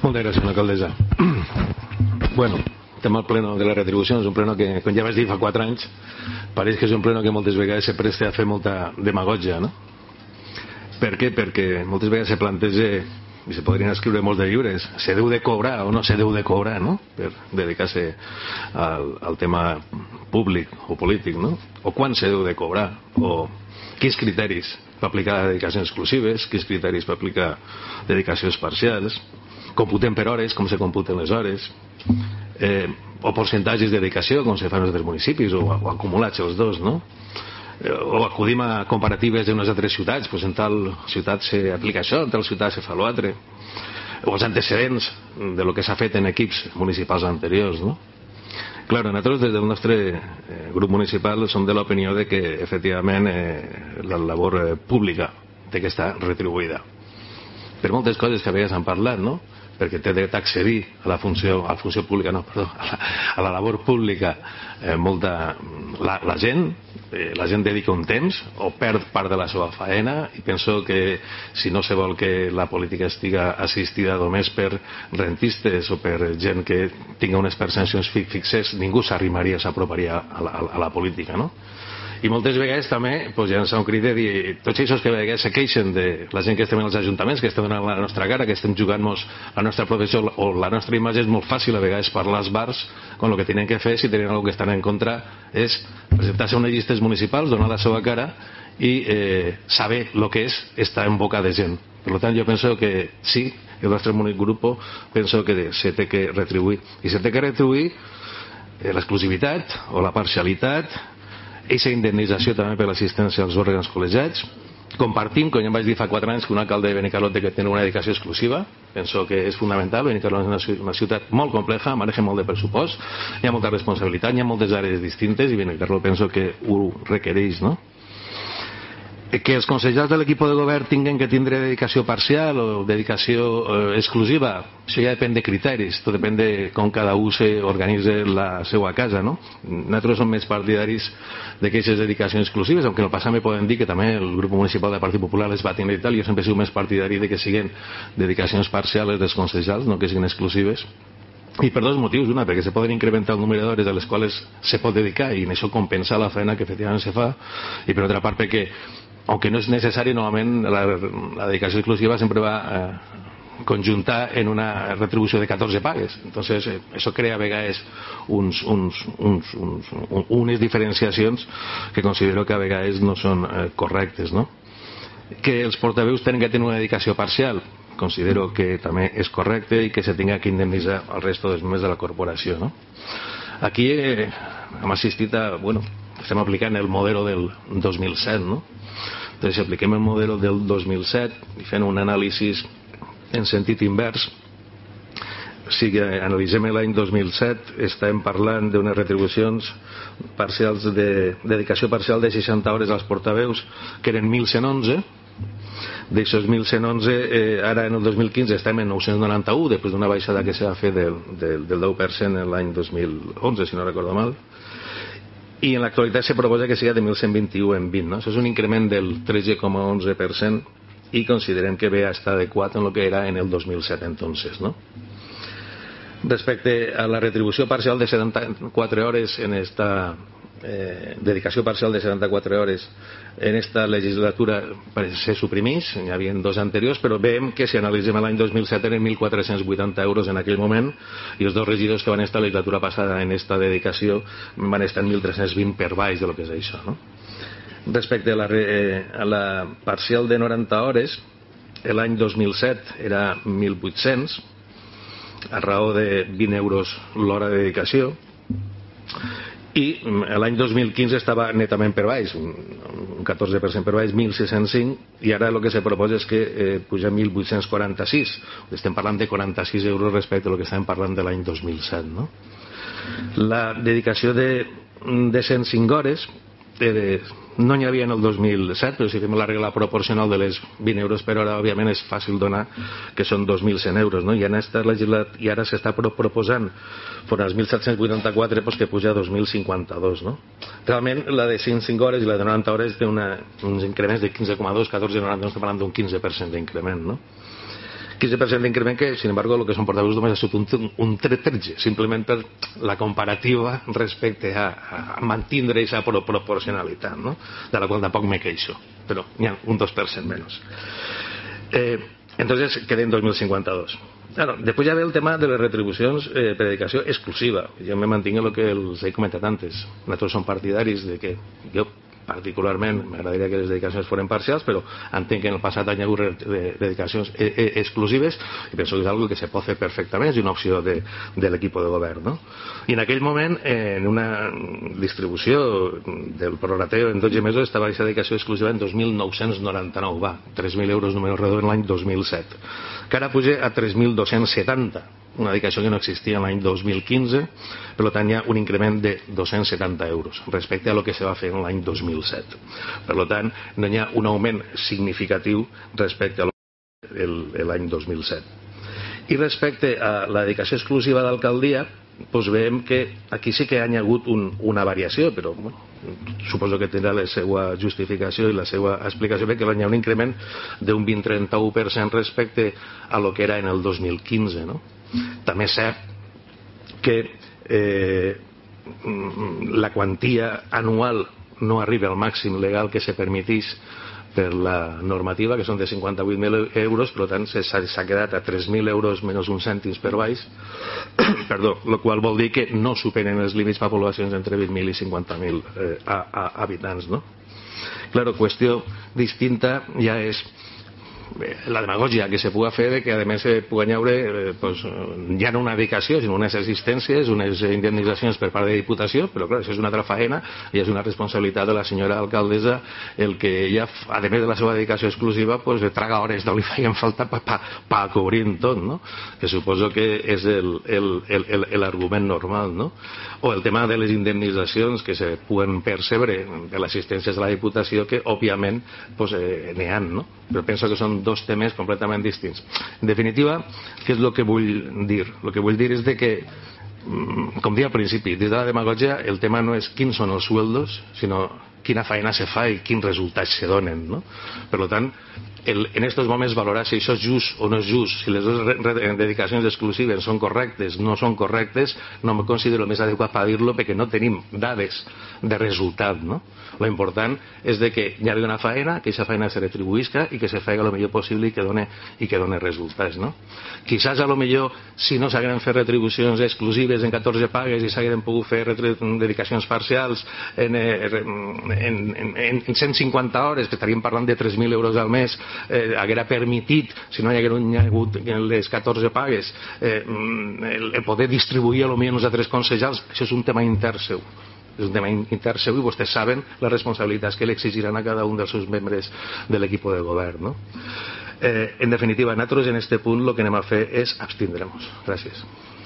Moltes gràcies, alcaldessa. Bueno, estem al pleno de les retribucions, un pleno que, com ja vaig dir fa 4 anys, pareix que és un pleno que moltes vegades se presta a fer molta demagogia, no? Per què? Perquè moltes vegades se planteja, i se podrien escriure molts de llibres, se deu de cobrar o no se deu de cobrar, no?, per dedicar-se al tema públic o polític, no? O quan se deu de cobrar, o quins criteris per aplicar dedicacions exclusives, quins criteris per aplicar dedicacions parcials, computem per hores, com se computen les hores, o percentatges de dedicació, com se fa en els altres municipis, o acumulats els dos, no? O acudim a comparatives d'unes altres ciutats, doncs en tal ciutat s'aplica això, en tal ciutat se fa l'altre, o els antecedents de lo que s'ha fet en equips municipals anteriors, no? Clar, nosaltres des del nostre grup municipal som de l'opinió de que efectivament la labor pública té que estar retribuïda per moltes coses que a vegades han parlat, no? Perquè té dret a accedir a la funció pública, no, perdó, a la labor pública la gent dedica un temps o perd part de la seva faena, i penso que si no se vol que la política estiga assistida només per rentistes o per gent que tinga unes percepcions fixes, ningú s'arrimaria, s'aproparia a la política, no? I moltes vegades també llançar un crit de dir, tots aquests que a vegades se queixen de la gent que estem en els ajuntaments, que estem donant la nostra cara, que estem jugant-nos la nostra professió o la nostra imatge, és molt fàcil a vegades parlar als bars quan el que tenen que fer, si tenen alguna que estan en contra, és presentar-se a unes llistes municipals, donar la seva cara i saber el que és estar en boca de gent. Per tant, jo penso que sí, el nostre grup penso que se té que retribuir, i se té que retribuir l'exclusivitat o la parcialitat, aquesta indemnització també per l'assistència als òrgans col·legiats. Compartim, com ja em vaig dir fa 4 anys, que un alcalde de Benicarló té que tenir una dedicació exclusiva. Penso que és fonamental. Benicarló és una ciutat molt compleja, maneja molt de pressupost, hi ha molta responsabilitat, hi ha moltes àrees distintes, i Benicarló penso que ho requereix, no? Que els consellers de l'equip de govern tinguin que tindre dedicació parcial o dedicació exclusiva, això ja depèn de criteris, tot depèn de com cada un s'organitza la seva casa, no? Nosaltres som més partidaris de que aquestes dedicacions exclusives, aunque en el passat me poden dir que també el grup municipal del Partit Popular les va tenir i tal, jo sempre he sigut més partidari de que siguin dedicacions parcials dels consellers, no que siguin exclusives, i per 2 motius. Una, perquè se poden incrementar el número d'hores a les quals se pot dedicar i en això compensar la feina que efectivament se fa, i per altra part perquè aunque no és necessari, normalment la dedicació exclusiva sempre va conjuntar en una retribució de 14 pagues. Entonces, això crea a vegades unes diferenciacions que considero que a vegades no són correctes, no? Que els portaveus tenen que tenir una dedicació parcial, considero que també és correcte, i que se tinga que indemnitzar el resto dels membres de la corporació, no? Aquí hem assistit a, bueno, estem aplicant el model del 2007, no? Doncs si apliquem el model del 2007 i fent un anàlisi en sentit invers, si analitzem l'any 2007 estem parlant d'unes retribucions parcials de dedicació parcial de 60 hores als portaveus, que eren 1.111. D'aixòs 1.111 ara en el 2015 estem en 991, després d'una baixada que s'ha fet del 10% l'any 2011, si no recordo mal, i en l'actualitat se proposa que sigui de 1.121 en 20, no? Això és un increment del 13,11%, i considerem que ve a estar adequat en el que era en el 2007 entonces, no? Respecte a la retribució parcial de 74 hores en esta dedicació parcial de 74 hores en esta legislatura se suprimís, n'hi havia 2 anteriors, però veiem que si analitzem l'any 2007 eren 1.480 euros en aquell moment, i els 2 regidors que van estar la legislatura passada en esta dedicació van estar en 1.320 per baix de lo que és això, no? Respecte a la parcial de 90 hores, l'any 2007 era 1.800, a raó de 20 euros l'hora de dedicació, i l'any 2015 estava netament per baix, un 14% per baix, 1.605, i ara el que se proposa és que puja 1.846. Estem parlant de 46 euros respecte al que estàvem parlant de l'any 2007, no? La dedicació de 105 hores no n'hi havia en el 2007, però si fem la regla proporcional de les 20 euros per hora, òbviament és fàcil donar que són 2.100 euros, no? I ara s'està proposant fora els 1.784 doncs, que puja a 2.052, no? Realment la de 105 hores i la de 90 hores té uns increments de 15,2, 14,90, estem parlant d'un 15% d'increment, no? 15% d'increment que, sin embargo, el que són portaveus només ha sigut un 13, simplement per la comparativa respecte a mantindre aquesta proporcionalitat, no? De la qual tampoc me queixo, però n'hi ha un 2% menys. Entonces queda en 2052. Claro, després ja ve el tema de les retribucions per dedicació exclusiva. Jo me mantinc en el que els he comentat antes. Nosaltres som partidaris de que jo particularment m'agradaria que les dedicacions foren parcials, però entenc que en el passat hi ha hagut dedicacions exclusives i penso que és una que se pot fer perfectament, és una opció de l'equip de govern, no? I en aquell moment, en una distribució del prorrateo en 12 mesos, estava aquesta dedicació exclusiva en 2.999, va, 3.000 euros número redó en l'any 2007, que ara puja a 3.270, una dedicació que no existia l'any 2015, per tant hi ha un increment de 270 euros respecte a lo que se va fer en l'any 2007. Per tant, no hi ha un augment significatiu respecte a l'any 2007. I respecte a la dedicació exclusiva d'alcaldia, doncs veiem que aquí sí que hi ha hagut una variació, però bueno, suposo que tindrà la seva justificació i la seva explicació, perquè hi ha un increment d'un 20-31% respecte a lo que era en el 2015, no? També és cert que la quantia anual no arriba al màxim legal que se permetís per la normativa, que són de 58.000 euros, per tant s'ha quedat a 3.000 euros menys uns cèntims per baix, perdó, el qual vol dir que no superen els límits per poblacions entre 20.000 i 50.000 habitants, no? Claro, qüestió distinta ja és la demagogia que se puga fer de que a més se puguen haure ja no una dedicació sinó unes existències, unes indemnitzacions per part de Diputació, però clar, això és una altra faena i és una responsabilitat de la senyora alcaldessa el que ella, a més de la seva dedicació exclusiva, traga hores no li feien falta per cobrir tot, no? Que suposo que és l'argument normal, no? O el tema de les indemnitzacions que se puguen percebre de l'assistència de la Diputació, que òbviament n'hi ha, no? Però penso que són dos temes completament distints. En definitiva, què és el que vull dir? El que vull dir és que, com deia al principi, des de la demagogia el tema no és quins són els sueldos, sinó quina feina se fa i quins resultats se donen, no? Per tant, en aquests moments valorar si això és just o no és just, si les dues dedicacions exclusives són correctes, no són correctes, no me considero més adequat per dir-lo perquè no tenim dades de resultat, no? Lo important és que hi hagi una feina, que aquesta feina se retribuïsca i que se faci el millor possible i que doni resultats, no? Quizás a lo millor si no s'hagueren fet retribucions exclusives en 14 pagues i s'hagueren pogut fer dedicacions parcials en 150 hores, que estaríem parlant de 3.000 euros al mes, haguera permitit, si no hi hagueren hagut les 14 pagues, el poder distribuir a lo millor els altres consellers. Això és un tema intern seu. És un tema intern seu i vostès saben les responsabilitats que li exigiran a cada un dels seus membres de l'equip de govern, no? En definitiva, nosaltres en aquest punt el que anem a fer és abstindre'ns. Gràcies.